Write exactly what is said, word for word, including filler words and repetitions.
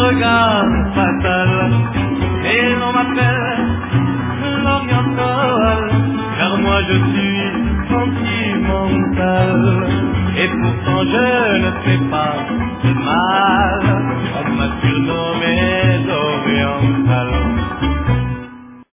regard fatal. Et l'on m'appelle l'oriental, car moi je suis sentimental. Et pourtant je ne fais pas de mal, on m'a surnommé